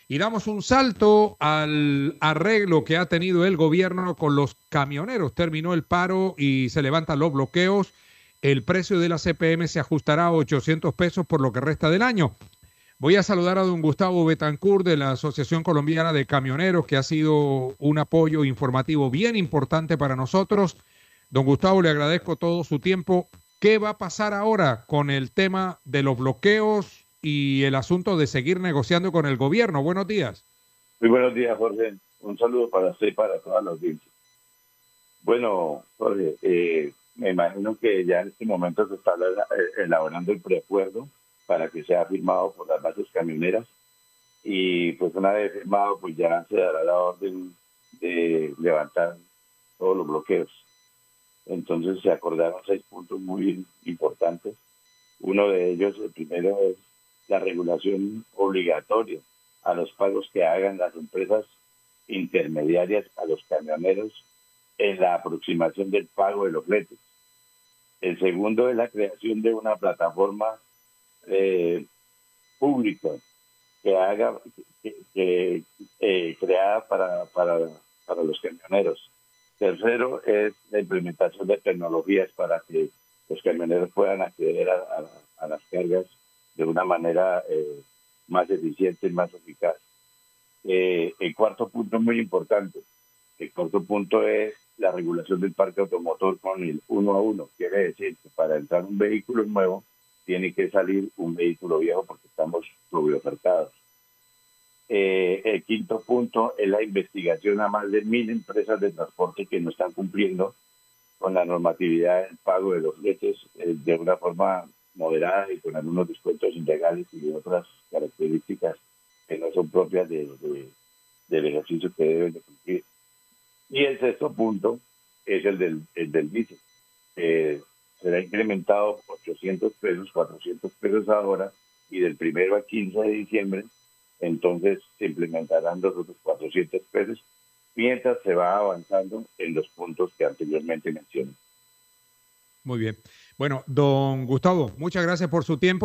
Y damos un salto al arreglo que ha tenido el gobierno con los camioneros. Terminó el paro y se levantan los bloqueos. El precio de la CPM se ajustará a 800 pesos por lo que resta del año. Voy a saludar a don Gustavo Betancourt de la Asociación Colombiana de Camioneros, que ha sido un apoyo informativo bien importante para nosotros. Don Gustavo, le agradezco todo su tiempo. ¿Qué va a pasar ahora con el tema de los bloqueos y el asunto de seguir negociando con el gobierno? Buenos días. Muy buenos días, Jorge. Un saludo para usted y para toda la audiencia. Bueno, Jorge, me imagino que ya en este momento se está elaborando el preacuerdo para que sea firmado por las bases camioneras y pues una vez firmado pues ya se dará la orden de levantar todos los bloqueos. Entonces se acordaron 6 puntos muy importantes. Uno de ellos, el primero, es la regulación obligatoria a los pagos que hagan las empresas intermediarias a los camioneros en la aproximación del pago de los fletes. El segundo es la creación de una plataforma pública que haga creada para los camioneros. Tercero es la implementación de tecnologías para que los camioneros puedan acceder a las cargas de una manera más eficiente y más eficaz. El cuarto punto es muy importante. El cuarto punto es la regulación del parque automotor con el 1 a 1. Quiere decir que para entrar un vehículo nuevo tiene que salir un vehículo viejo porque estamos sobreofertados. El quinto punto es la investigación a más de 1.000 empresas de transporte que no están cumpliendo con la normatividad del pago de los fletes de una forma moderada y con algunos descuentos ilegales y otras características que no son propias del ejercicio que deben de cumplir. Y el sexto punto es el del diésel. Será incrementado 800 pesos, 400 pesos ahora, y del 1 al 15 de diciembre, entonces se implementarán los otros 400 pesos, mientras se va avanzando en los puntos que anteriormente mencioné. Muy bien. Bueno, don Gustavo, muchas gracias por su tiempo.